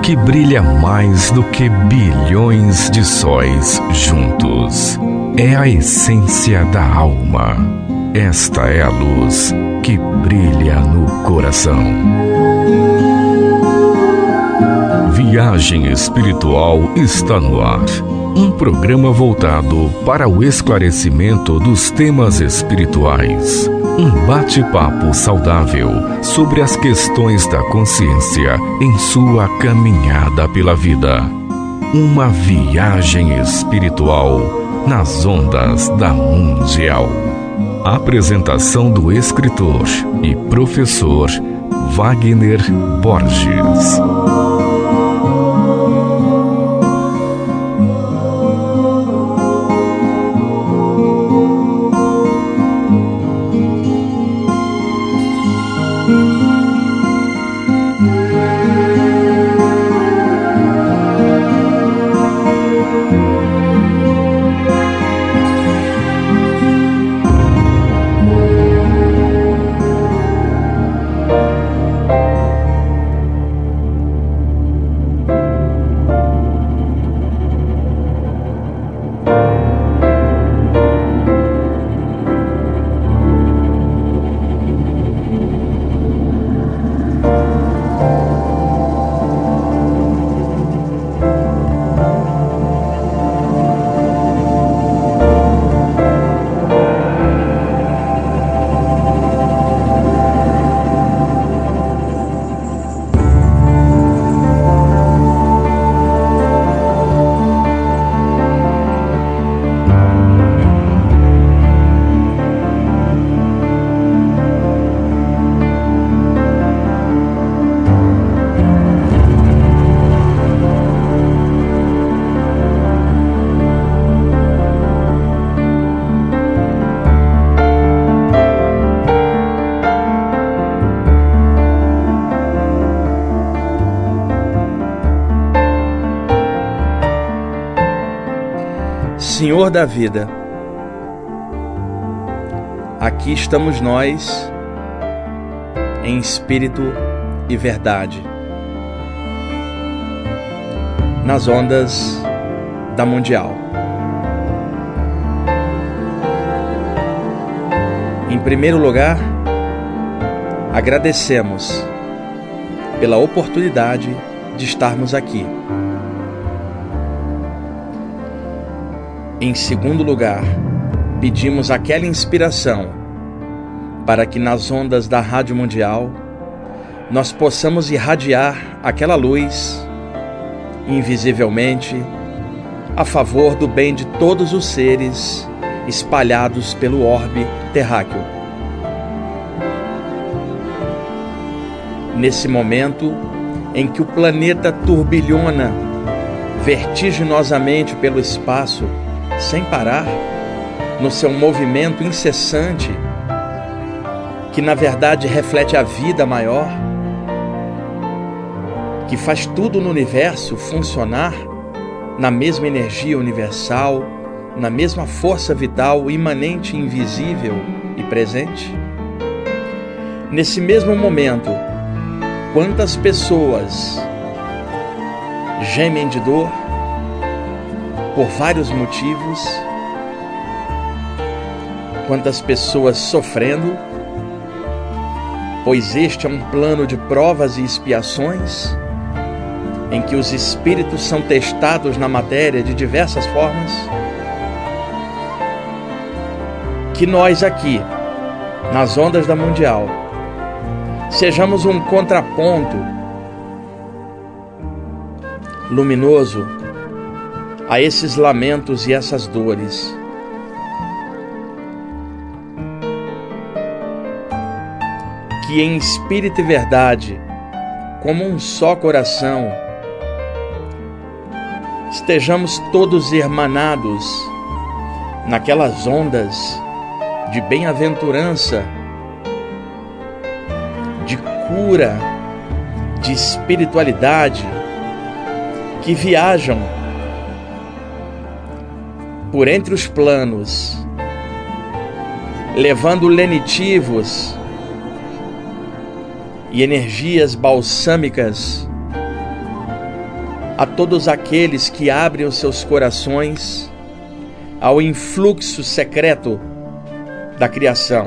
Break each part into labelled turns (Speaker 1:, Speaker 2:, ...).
Speaker 1: que brilha mais do que bilhões de sóis juntos. É a essência da alma. Esta é a luz que brilha no coração. Viagem Espiritual está no ar. Um programa voltado para o esclarecimento dos temas espirituais. Um bate-papo saudável sobre as questões da consciência em sua caminhada pela vida. Uma viagem espiritual nas ondas da Mundial. Apresentação do escritor e professor Wagner Borges.
Speaker 2: Senhor da vida, aqui estamos nós, em espírito e verdade, nas ondas da Mundial. Em primeiro lugar, agradecemos pela oportunidade de estarmos aqui. Em segundo lugar, pedimos aquela inspiração para que nas ondas da Rádio Mundial nós possamos irradiar aquela luz invisivelmente a favor do bem de todos os seres espalhados pelo orbe terráqueo. Nesse momento em que o planeta turbilhona vertiginosamente pelo espaço, sem parar, no seu movimento incessante, que na verdade reflete a vida maior, que faz tudo no universo funcionar na mesma energia universal, na mesma força vital imanente, invisível e presente. Nesse mesmo momento, quantas pessoas gemem de dor por vários motivos, quantas pessoas sofrendo, pois este é um plano de provas e expiações, em que os espíritos são testados na matéria de diversas formas. Que nós aqui, nas ondas da Mundial, sejamos um contraponto luminoso a esses lamentos e essas dores. Que em espírito e verdade, como um só coração, estejamos todos irmanados naquelas ondas de bem-aventurança, de cura, de espiritualidade, que viajam por entre os planos, levando lenitivos e energias balsâmicas a todos aqueles que abrem os seus corações ao influxo secreto da criação.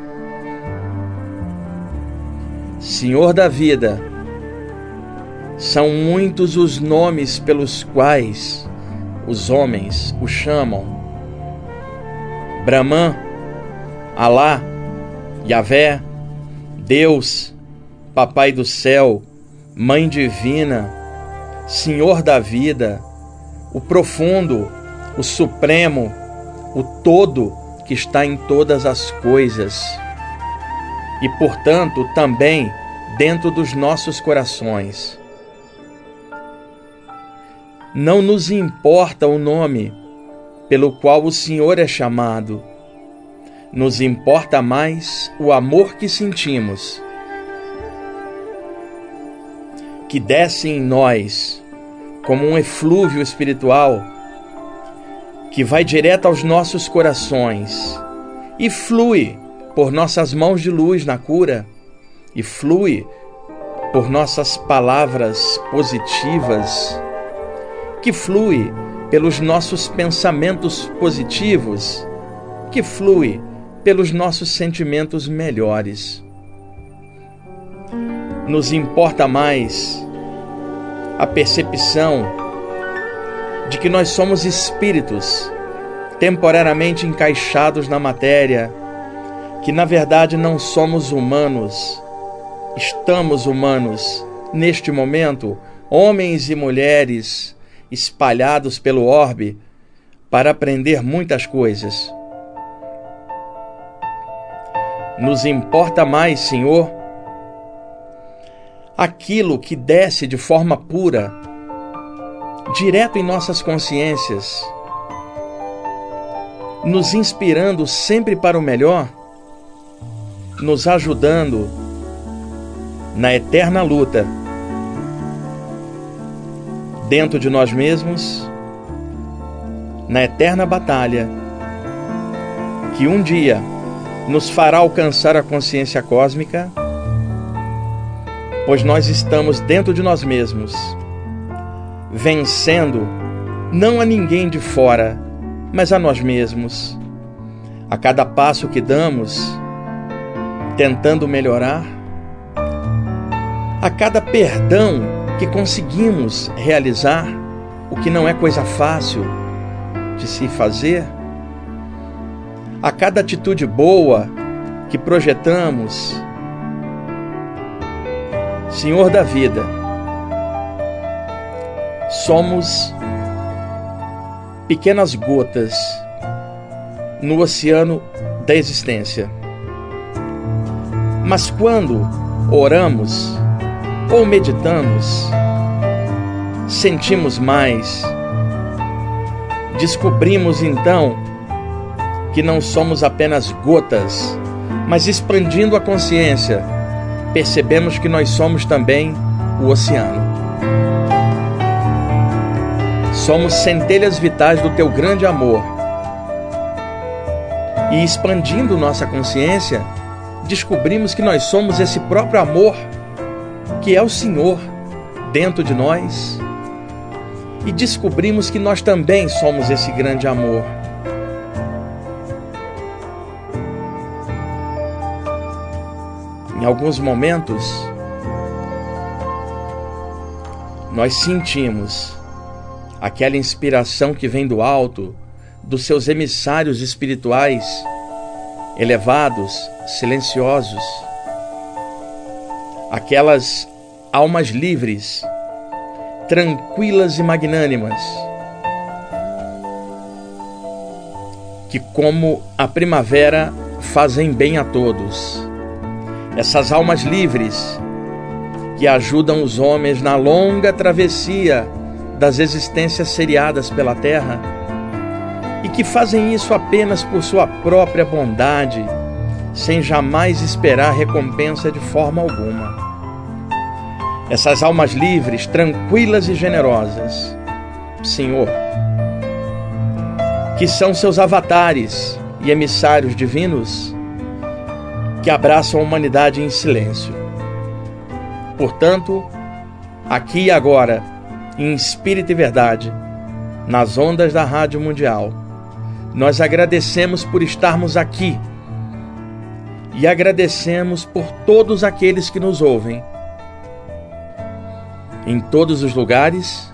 Speaker 2: Senhor da vida, são muitos os nomes pelos quais os homens o chamam: Brahman, Alá, Yahvé, Deus, Papai do céu, Mãe divina, Senhor da vida, o profundo, o supremo, o todo que está em todas as coisas e, portanto, também dentro dos nossos corações. Não nos importa o nome pelo qual o Senhor é chamado, nos importa mais o amor que sentimos, que desce em nós como um eflúvio espiritual que vai direto aos nossos corações e flui por nossas mãos de luz na cura e flui por nossas palavras positivas, que flui pelos nossos pensamentos positivos, que flui pelos nossos sentimentos melhores. Nos importa mais a percepção de que nós somos espíritos temporariamente encaixados na matéria, que na verdade não somos humanos, estamos humanos neste momento, homens e mulheres espalhados pelo orbe para aprender muitas coisas. Nos importa mais, Senhor, aquilo que desce de forma pura, direto em nossas consciências, nos inspirando sempre para o melhor, nos ajudando na eterna luta dentro de nós mesmos, na eterna batalha que um dia nos fará alcançar a consciência cósmica, pois nós estamos dentro de nós mesmos, vencendo não a ninguém de fora, mas a nós mesmos. A cada passo que damos, tentando melhorar, a cada perdão que conseguimos realizar, o que não é coisa fácil de se fazer, a cada atitude boa que projetamos, Senhor da vida, somos pequenas gotas no oceano da existência. Mas quando oramos ou meditamos, sentimos mais, descobrimos então que não somos apenas gotas, mas expandindo a consciência, percebemos que nós somos também o oceano. Somos centelhas vitais do Teu grande amor. E expandindo nossa consciência, descobrimos que nós somos esse próprio amor, que é o Senhor, dentro de nós. E descobrimos que nós também somos esse grande amor. Em alguns momentos, nós sentimos aquela inspiração que vem do alto, dos seus emissários espirituais, elevados, silenciosos, aquelas almas livres, tranquilas e magnânimas, que como a primavera fazem bem a todos. Essas almas livres que ajudam os homens na longa travessia das existências seriadas pela Terra e que fazem isso apenas por sua própria bondade, sem jamais esperar recompensa de forma alguma. Essas almas livres, tranquilas e generosas, Senhor, que são seus avatares e emissários divinos, que abraçam a humanidade em silêncio. Portanto, aqui e agora, em espírito e verdade, nas ondas da Rádio Mundial. Nós agradecemos por estarmos aqui e agradecemos por todos aqueles que nos ouvem, em todos os lugares,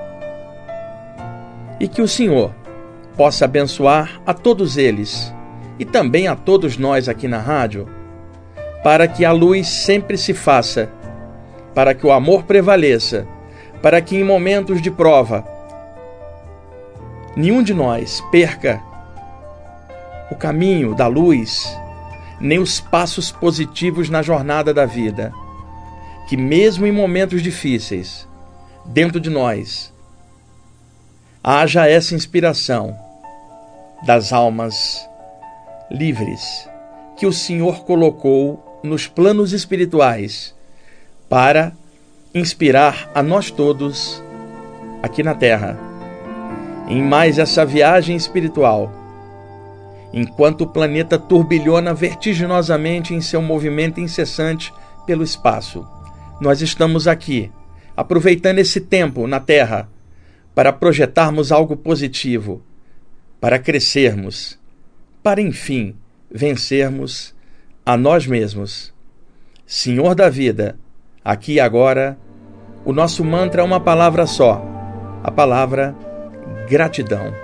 Speaker 2: e que o Senhor possa abençoar a todos eles e também a todos nós aqui na rádio, para que a luz sempre se faça, para que o amor prevaleça, para que em momentos de prova nenhum de nós perca o caminho da luz, nem os passos positivos na jornada da vida. Que mesmo em momentos difíceis, dentro de nós, haja essa inspiração das almas livres que o Senhor colocou nos planos espirituais para inspirar a nós todos aqui na Terra, em mais essa viagem espiritual, enquanto o planeta turbilhona vertiginosamente em seu movimento incessante pelo espaço. Nós estamos aqui, aproveitando esse tempo na Terra, para projetarmos algo positivo, para crescermos, para, enfim, vencermos a nós mesmos. Senhor da vida, aqui e agora, o nosso mantra é uma palavra só, a palavra gratidão.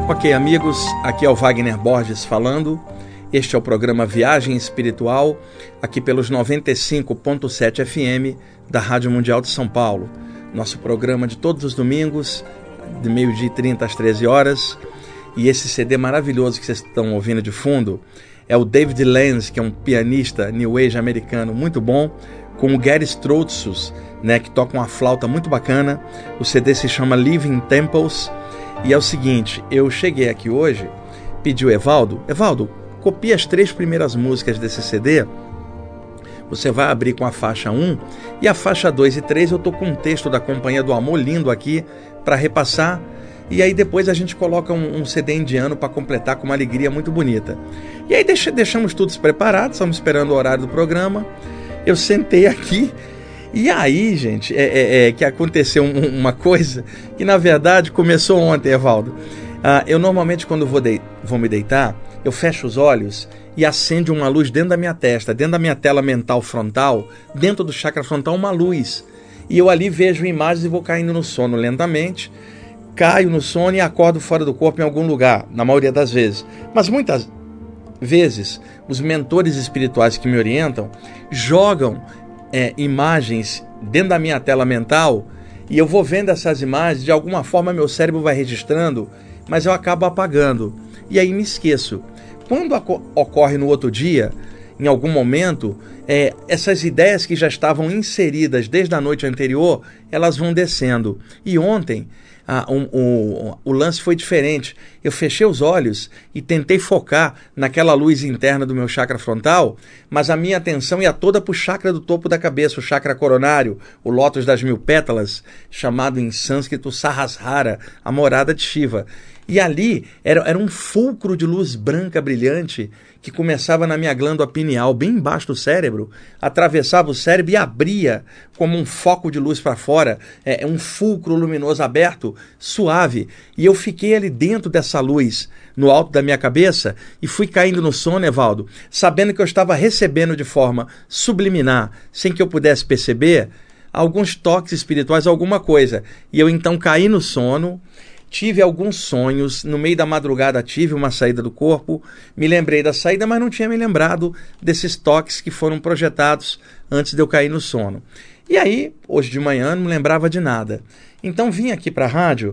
Speaker 2: Ok, amigos, aqui é o Wagner Borges falando. Este é o programa Viagem Espiritual, aqui pelos 95.7 FM da Rádio Mundial de São Paulo. Nosso programa de todos os domingos, de 12h30 às 13 horas. E esse CD maravilhoso que vocês estão ouvindo de fundo é o David Lenz, que é um pianista New Age americano muito bom, com o Gary Strotsus, né, que toca uma flauta muito bacana. O CD se chama Living Temples. E é o seguinte, eu cheguei aqui hoje, pedi o Evaldo, copia as 3 primeiras músicas desse CD, você vai abrir com a faixa 1, e a faixa 2 e 3 eu tô com um texto da Companhia do Amor lindo aqui para repassar, e aí depois a gente coloca um CD indiano para completar com uma alegria muito bonita. E aí deixamos tudo preparado, estamos esperando o horário do programa, eu sentei aqui, e aí, gente, que aconteceu uma coisa que, na verdade, começou ontem, Evaldo. Eu normalmente, quando vou me deitar, eu fecho os olhos e acende uma luz dentro da minha testa, dentro da minha tela mental frontal, dentro do chakra frontal, uma luz. E eu ali vejo imagens e vou caindo no sono lentamente, caio no sono e acordo fora do corpo em algum lugar, na maioria das vezes. Mas muitas vezes, os mentores espirituais que me orientam jogam imagens dentro da minha tela mental e eu vou vendo essas imagens, de alguma forma meu cérebro vai registrando, mas eu acabo apagando e aí me esqueço. Quando ocorre no outro dia, em algum momento, essas ideias que já estavam inseridas desde a noite anterior, elas vão descendo. E ontem o lance foi diferente. Eu fechei os olhos e tentei focar naquela luz interna do meu chakra frontal, mas a minha atenção ia toda para o chakra do topo da cabeça, o chakra coronário, o lótus das 1000 pétalas, chamado em sânscrito Sahasrara, a morada de Shiva. E ali era um fulcro de luz branca brilhante que começava na minha glândula pineal, bem embaixo do cérebro, atravessava o cérebro e abria como um foco de luz para fora, um fulcro luminoso aberto, suave. E eu fiquei ali dentro dessa luz, no alto da minha cabeça, e fui caindo no sono, Evaldo, sabendo que eu estava recebendo de forma subliminar, sem que eu pudesse perceber, alguns toques espirituais, alguma coisa. E eu então caí no sono. Tive alguns sonhos, no meio da madrugada tive uma saída do corpo, me lembrei da saída, mas não tinha me lembrado desses toques que foram projetados antes de eu cair no sono. E aí, hoje de manhã, não me lembrava de nada. Então vim aqui para a rádio,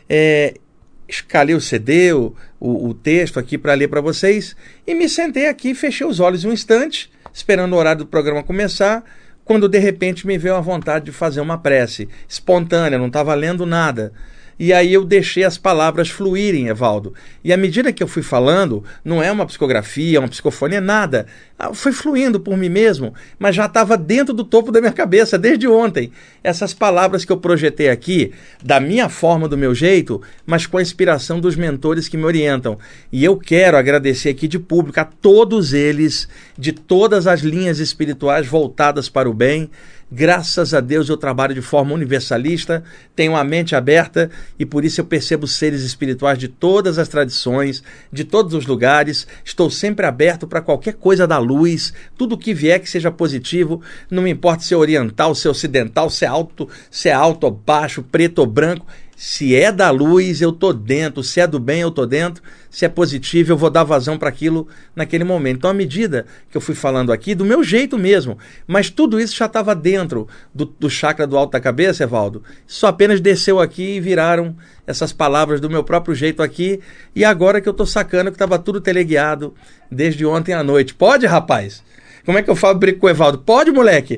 Speaker 2: escalei o CD, o texto aqui para ler para vocês, e me sentei aqui, fechei os olhos um instante, esperando o horário do programa começar, quando de repente me veio a vontade de fazer uma prece espontânea, não estava lendo nada. E aí eu deixei as palavras fluírem, Evaldo. E à medida que eu fui falando, não é uma psicografia, uma psicofonia, nada. Foi fluindo por mim mesmo, mas já estava dentro do topo da minha cabeça desde ontem. Essas palavras que eu projetei aqui, da minha forma, do meu jeito, mas com a inspiração dos mentores que me orientam. E eu quero agradecer aqui de público a todos eles, de todas as linhas espirituais voltadas para o bem. Graças a Deus eu trabalho de forma universalista, tenho a mente aberta e por isso eu percebo seres espirituais de todas as tradições, de todos os lugares. Estou sempre aberto para qualquer coisa da luz, tudo que vier que seja positivo, não me importa se é oriental, se é ocidental, se é alto ou baixo, preto ou branco. Se é da luz, eu tô dentro. Se é do bem, eu tô dentro. Se é positivo, eu vou dar vazão para aquilo naquele momento. Então, à medida que eu fui falando aqui, do meu jeito mesmo, mas tudo isso já estava dentro do chakra do alto da cabeça, Evaldo. Só apenas desceu aqui e viraram essas palavras do meu próprio jeito aqui. E agora que eu tô sacando que estava tudo teleguiado desde ontem à noite. Pode, rapaz? Como é que eu falo brinco com o Evaldo? Pode, moleque?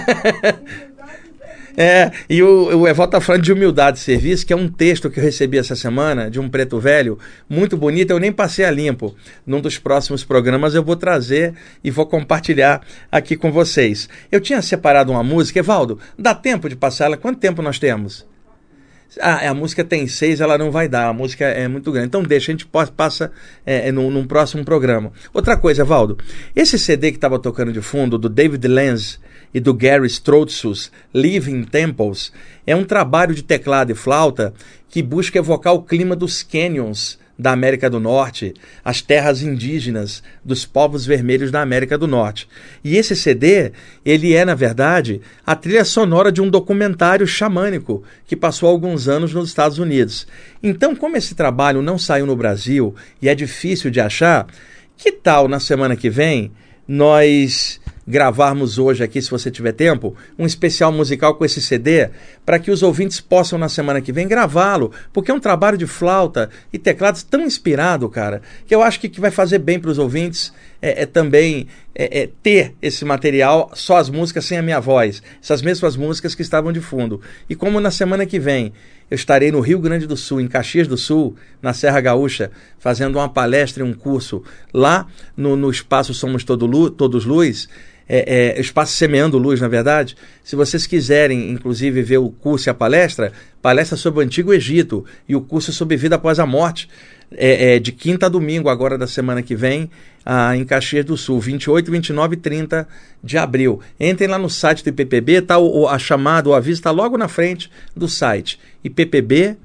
Speaker 2: E o Evaldo está falando de humildade de serviço, que é um texto que eu recebi essa semana, de um preto velho, muito bonito, eu nem passei a limpo. Num dos próximos programas eu vou trazer e vou compartilhar aqui com vocês. Eu tinha separado uma música, Evaldo, dá tempo de passar ela? Quanto tempo nós temos? A música tem 6, ela não vai dar, a música é muito grande. Então deixa, a gente passa num próximo programa. Outra coisa, Evaldo, esse CD que estava tocando de fundo, do David Lenz e do Gary Strotsus, Living Temples, é um trabalho de teclado e flauta que busca evocar o clima dos canyons da América do Norte, as terras indígenas dos povos vermelhos da América do Norte. E esse CD, ele é, na verdade, a trilha sonora de um documentário xamânico que passou alguns anos nos Estados Unidos. Então, como esse trabalho não saiu no Brasil e é difícil de achar, que tal na semana que vem nós gravarmos hoje aqui, se você tiver tempo, um especial musical com esse CD, para que os ouvintes possam na semana que vem gravá-lo, porque é um trabalho de flauta e teclados tão inspirado, cara, que eu acho que vai fazer bem para os ouvintes também ter esse material, só as músicas sem a minha voz, essas mesmas músicas que estavam de fundo. E como na semana que vem eu estarei no Rio Grande do Sul, em Caxias do Sul, na Serra Gaúcha, fazendo uma palestra e um curso lá no Espaço Somos Todos Luz, Espaço Semeando Luz, na verdade. Se vocês quiserem, inclusive, ver o curso e a palestra sobre o Antigo Egito e o curso sobre vida após a morte, de quinta a domingo, agora da semana que vem, em Caxias do Sul, 28, 29 e 30 de abril. Entrem lá no site do IPPB, tá, a chamada, o aviso está logo na frente do site, ippb.org.br.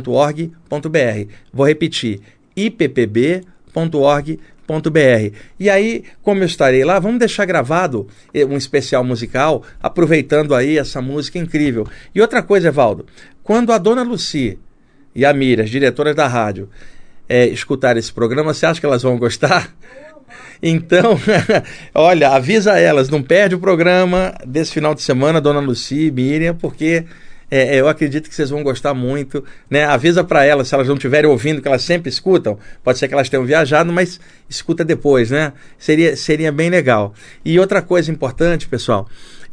Speaker 2: Vou repetir, ippb.org.br. E aí, como eu estarei lá, vamos deixar gravado um especial musical, aproveitando aí essa música incrível. E outra coisa, Evaldo, quando a dona Lucy e a Miriam, as diretoras da rádio, escutar esse programa, você acha que elas vão gostar? Então, olha, avisa elas, não perde o programa desse final de semana, dona Lucy e Miriam, porque eu acredito que vocês vão gostar muito, né? Avisa para elas, se elas não estiverem ouvindo, que elas sempre escutam, pode ser que elas tenham viajado, mas escuta depois, né? Seria bem legal. E outra coisa importante, pessoal,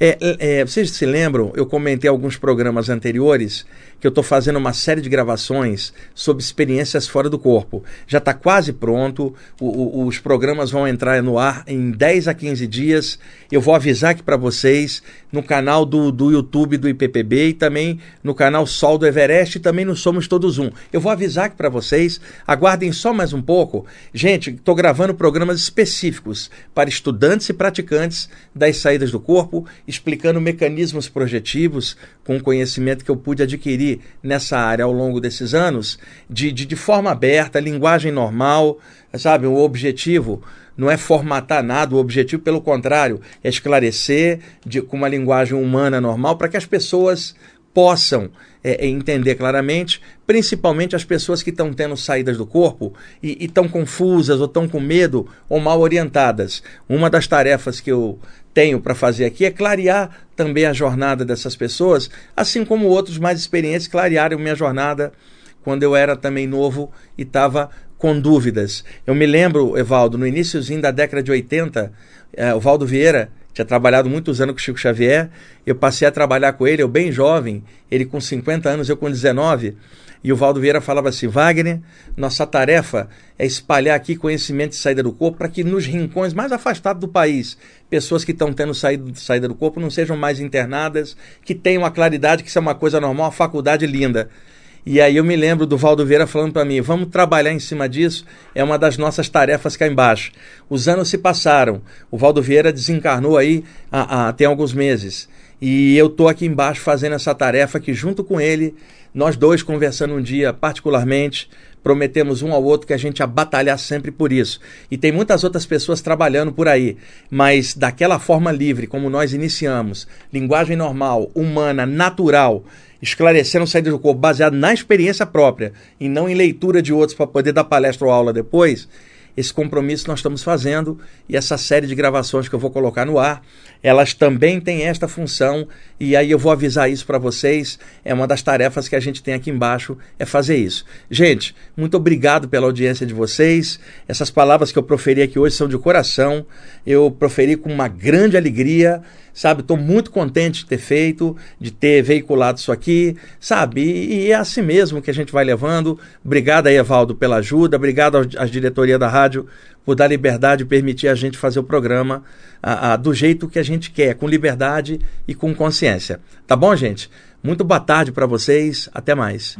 Speaker 2: vocês se lembram, eu comentei alguns programas anteriores que eu estou fazendo uma série de gravações sobre experiências fora do corpo. Já está quase pronto, os programas vão entrar no ar em 10 a 15 dias. Eu vou avisar aqui para vocês no canal do YouTube do IPPB e também no canal Sol do Everest e também no Somos Todos Um. Eu vou avisar aqui para vocês, aguardem só mais um pouco. Gente, estou gravando programas específicos para estudantes e praticantes das saídas do corpo, explicando mecanismos projetivos com o conhecimento que eu pude adquirir nessa área ao longo desses anos, de forma aberta, linguagem normal, sabe? O objetivo não é formatar nada, o objetivo, pelo contrário, é esclarecer com uma linguagem humana normal para que as pessoas possam entender claramente, principalmente as pessoas que estão tendo saídas do corpo e estão confusas ou estão com medo ou mal orientadas. Uma das tarefas que eu tenho para fazer aqui é clarear também a jornada dessas pessoas, assim como outros mais experientes clarearam minha jornada quando eu era também novo e estava com dúvidas. Eu me lembro, Evaldo, no iniciozinho da década de 80, o Valdo Vieira tinha trabalhado muitos anos com o Chico Xavier, eu passei a trabalhar com ele, eu bem jovem, ele com 50 anos, eu com 19, e o Valdo Vieira falava assim: Wagner, nossa tarefa é espalhar aqui conhecimento de saída do corpo para que nos rincões mais afastados do país, pessoas que estão tendo saída do corpo não sejam mais internadas, que tenham a claridade que isso é uma coisa normal, uma faculdade linda. E aí eu me lembro do Valdo Vieira falando para mim: vamos trabalhar em cima disso, é uma das nossas tarefas cá embaixo. Os anos se passaram, o Valdo Vieira desencarnou aí tem alguns meses, e eu estou aqui embaixo fazendo essa tarefa que junto com ele, nós dois conversando um dia particularmente, prometemos um ao outro que a gente ia batalhar sempre por isso. E tem muitas outras pessoas trabalhando por aí, mas daquela forma livre como nós iniciamos, linguagem normal, humana, natural, esclarecendo saída do corpo baseado na experiência própria e não em leitura de outros para poder dar palestra ou aula depois. Esse compromisso nós estamos fazendo, e essa série de gravações que eu vou colocar no ar, elas também têm esta função, e aí eu vou avisar isso para vocês. É uma das tarefas que a gente tem aqui embaixo, é fazer isso. Gente, muito obrigado pela audiência de vocês. Essas palavras que eu proferi aqui hoje são de coração, eu proferi com uma grande alegria, sabe? Estou muito contente de ter feito, de ter veiculado isso aqui, sabe? E é assim mesmo que a gente vai levando. Obrigado aí, Evaldo, pela ajuda. Obrigado à diretoria da rádio por dar liberdade e permitir a gente fazer o programa do jeito que a gente quer, com liberdade e com consciência. Tá bom, gente? Muito boa tarde para vocês. Até mais.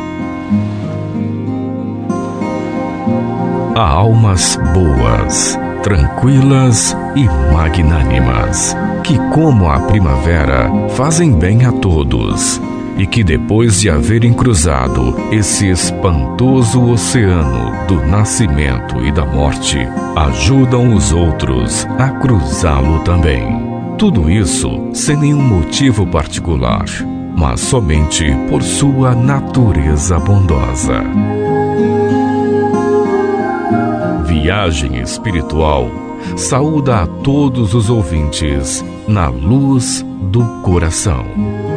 Speaker 1: Há almas boas tranquilas e magnânimas, que, como a primavera, fazem bem a todos, e que, depois de haverem cruzado esse espantoso oceano do nascimento e da morte, ajudam os outros a cruzá-lo também. Tudo isso sem nenhum motivo particular, mas somente por sua natureza bondosa. Viagem Espiritual saúda a todos os ouvintes na luz do coração.